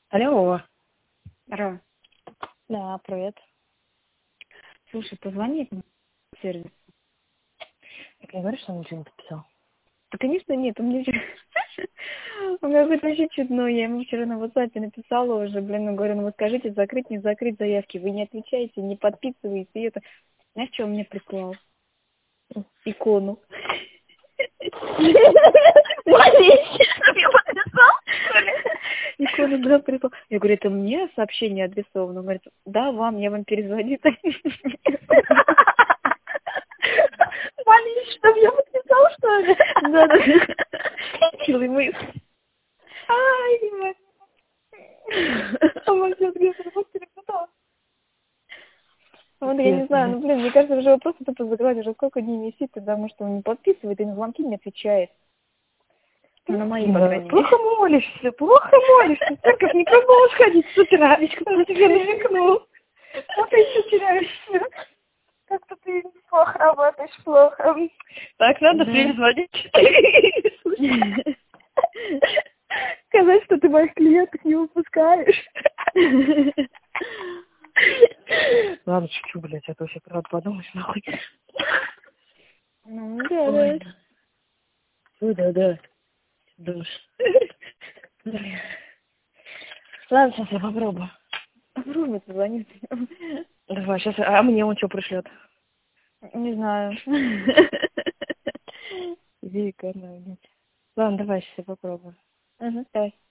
Алло. Ра, Да, привет. слушай, позвони в сервис. Так я говорю, что он ничего не подписал. Да, конечно, нет, у меня вчера... У меня какой-то вообще чудной. Я ему вчера на WhatsApp написала уже, ну, говорю, ну вы скажите, закрыть, не закрыть заявки. Вы не отвечаете, не подписываете. И это... Знаешь, что он мне прислал? Икону. Молись, чтобы я подписал, что ли? Икону, да, прислал. Я говорю, это мне сообщение адресовано? Он говорит, да, вам, я вам перезвоню. Молись, чтобы я подписал, что ли? Да. Чилый мы. Ай, мать. Он сейчас где-то перепутал. Вот я не знаю, ну, блин, мне кажется, уже просто тупо закрывать, уже сколько дней висит, потому что он не подписывает и на звонки не отвечает. Ну, на мои, по крайней мере. Плохо молишься. В церковь не пробовала сходить с утра, ведь кто тебе намекнул. Вот ты еще теряешься. Как-то ты плохо работаешь, плохо. Так, надо перезвонить. Сказать, что ты моих клиентов не выпускаешь. Ладно, чуть-чуть, блядь, а то вообще правда подумаешь, нахуй. Ну, да. Ой, да. Думаешь. Ладно, сейчас я попробую. Попробуй позвонить. Давай, сейчас, а мне он что пришлет? Не знаю. Вика, ну, нет. Ладно, давай, сейчас я попробую. Ага, давай.